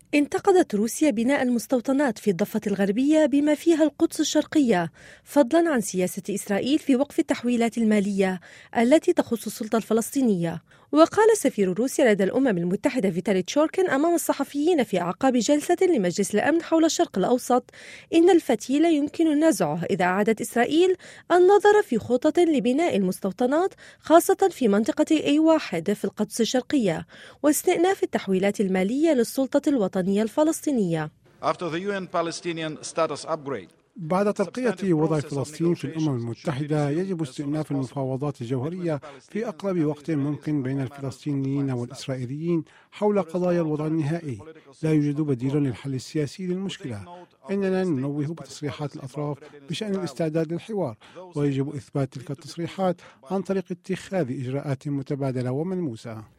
انتقدت روسيا بناء المستوطنات في الضفة الغربية بما فيها القدس الشرقية، فضلا عن سياسة إسرائيل في وقف التحويلات المالية التي تخص السلطة الفلسطينية. وقال سفير روسيا لدى الأمم المتحدة فيتالي تشوركين أمام الصحفيين في أعقاب جلسة لمجلس الأمن حول الشرق الأوسط إن الفتيل يمكن نزعه إذا أعادت إسرائيل النظر في خطط لبناء المستوطنات، خاصة في منطقة A1 في القدس الشرقية، واستئناف التحويلات المالية للسلطة الوطنية الفلسطينية. بعد ترقية وضع فلسطين في الأمم المتحدة، يجب استئناف المفاوضات الجوهرية في أقرب وقت ممكن بين الفلسطينيين والإسرائيليين حول قضايا الوضع النهائي. لا يوجد بديل للحل السياسي للمشكلة. إننا ننوه بتصريحات الأطراف بشأن الاستعداد للحوار، ويجب إثبات تلك التصريحات عن طريق اتخاذ إجراءات متبادلة وملموسة.